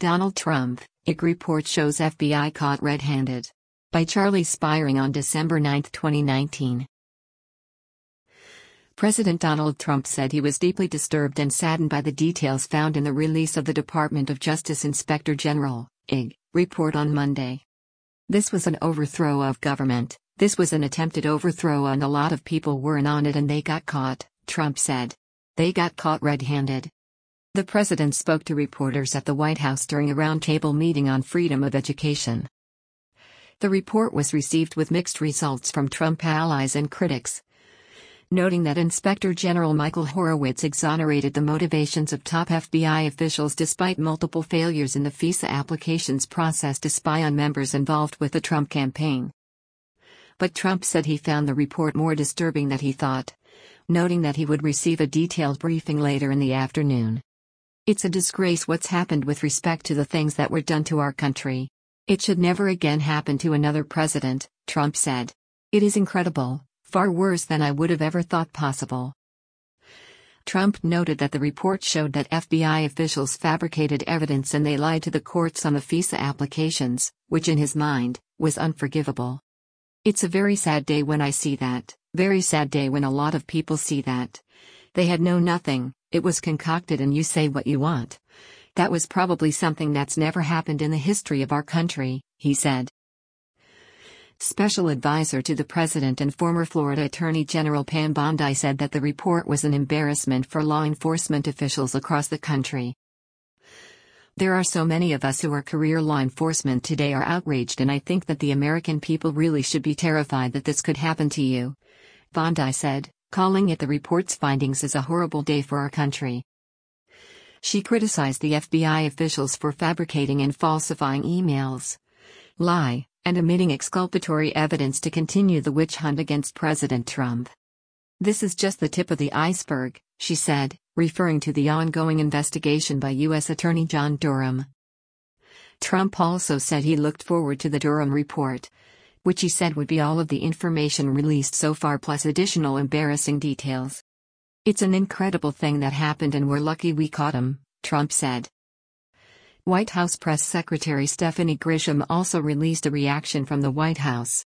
Donald Trump, IG report shows FBI caught red-handed. By Charlie Spiring on December 9, 2019. President Donald Trump said he was deeply disturbed and saddened by the details found in the release of the Department of Justice Inspector General, IG, report on Monday. This was an overthrow of government. This was an attempted overthrow and a lot of people were in on it and they got caught, Trump said. They got caught red-handed. The president spoke to reporters at the White House during a roundtable meeting on freedom of education. The report was received with mixed results from Trump allies and critics, noting that Inspector General Michael Horowitz exonerated the motivations of top FBI officials despite multiple failures in the FISA applications process to spy on members involved with the Trump campaign. But Trump said he found the report more disturbing than he thought, noting that he would receive a detailed briefing later in the afternoon. It's a disgrace what's happened with respect to the things that were done to our country. It should never again happen to another president, Trump said. It is incredible, far worse than I would have ever thought possible. Trump noted that the report showed that FBI officials fabricated evidence and they lied to the courts on the FISA applications, which in his mind, was unforgivable. It's a very sad day when I see that, very sad day when a lot of people see that. They had known nothing, it was concocted and you say what you want. That was probably something that's never happened in the history of our country, he said. Special advisor to the president and former Florida Attorney General Pam Bondi said that the report was an embarrassment for law enforcement officials across the country. There are so many of us who are career law enforcement today are outraged and I think that the American people really should be terrified that this could happen to you, Bondi said, calling it the report's findings as a horrible day for our country. She criticized the FBI officials for fabricating and falsifying emails, lie, and omitting exculpatory evidence to continue the witch hunt against President Trump. This is just the tip of the iceberg, she said, referring to the ongoing investigation by U.S. Attorney John Durham. Trump also said he looked forward to the Durham report, which he said would be all of the information released so far plus additional embarrassing details. It's an incredible thing that happened and we're lucky we caught him, Trump said. White House Press Secretary Stephanie Grisham also released a reaction from the White House.